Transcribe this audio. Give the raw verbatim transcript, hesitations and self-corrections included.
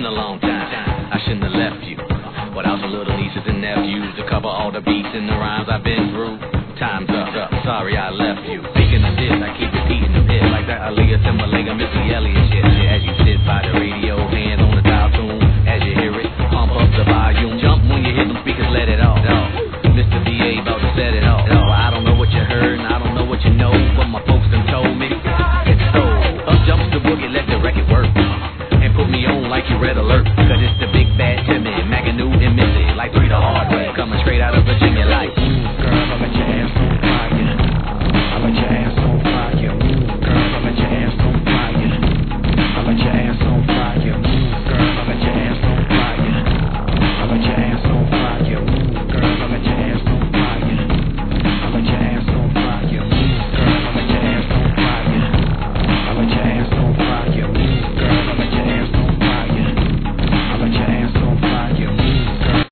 been a long time. I shouldn't have left you without the little nieces and nephews to cover all the beats and the rhymes I've been through. Time's up, up. Sorry I left you. Speaking of this, I keep repeating the hit like that Aaliyah, Timberlake, and Missy Elliott shit. As you sit by the radio, hands on the dial tune. As you hear it, pump up the volume. Jump when you hit them speakers, let it off. Mister V A about to set it off. I don't know what you heard and I don't know what you know, but my folks done told me it's so. Up jumps the boogie, let the record work, and put me on like you read a